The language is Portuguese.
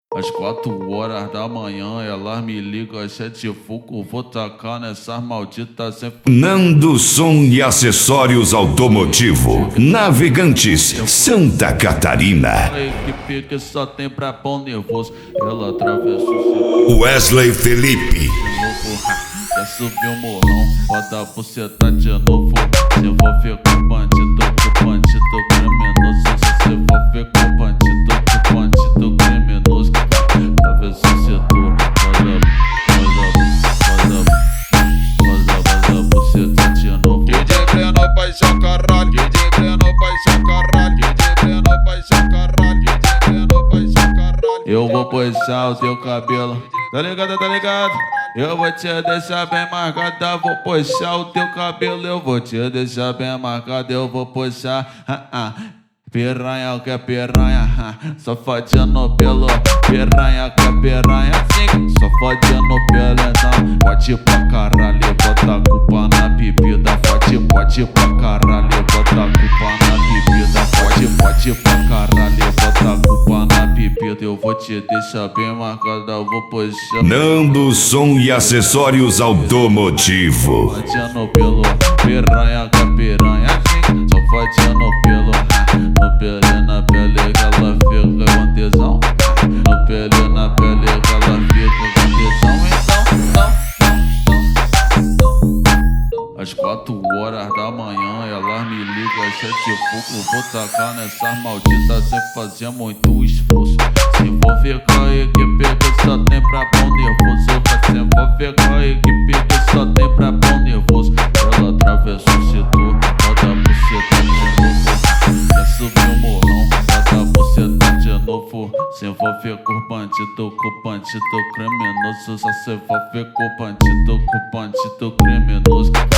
Às 4 horas da manhã, elas me ligam, de fogo, vou tacar nessas malditas sem... Nando Som e Acessórios Automotivo, Navegantes, Santa Catarina. A equipe que só tem pra pão nervoso, ela atravessou o Wesley Felipe. quer subir o morrão, bota a buceta de novo. Se envolver com bandido criminoso. Se envolver com bandido criminoso. Atravessa o setor, faz a buceta de novo. DJ Breno paixão caralho, DJ Breno paixão caralho, DJ Breno paixão caralho, DJ Breno paixão caralho. Eu vou puxar o teu cabelo, tá ligado, tá ligado? Eu vou te deixar bem marcada, vou puxar o teu cabelo. Eu vou te deixar bem marcada, eu vou puxar. Piranha que é piranha, só fodinha no pelo. Piranha que é piranha, sim, só fodinha no pelo. Então pode pra caralho, bota a culpa na bebida. Pode pra caralho, bota a culpa na bebida. Pode pra caralho, bota a culpa na bebida. Eu vou te deixar bem marcada, eu vou puxar. Nando Som e Acessórios Automotivo. Fodinha no pelo, piranha que é piranha, sim, só fodinha no pelo. No pele, na pele que ela fica com tesão. No pele, na pele que ela fica com tesão. Então, às 4 horas da manhã, elas me ligam, de fogo, vou tacar nessas malditas sem fazer muito esforço. Se envolver com a equipe que só tem pra pão nervoso. Vai se envolver com a equipe que só tem pra pão nervoso. Ela atravessa o setor, roda a buceta de novo. Quer subir o morrão, bota a buceta de novo. Se envolver com bandido criminoso. Só se envolver com bandido criminoso.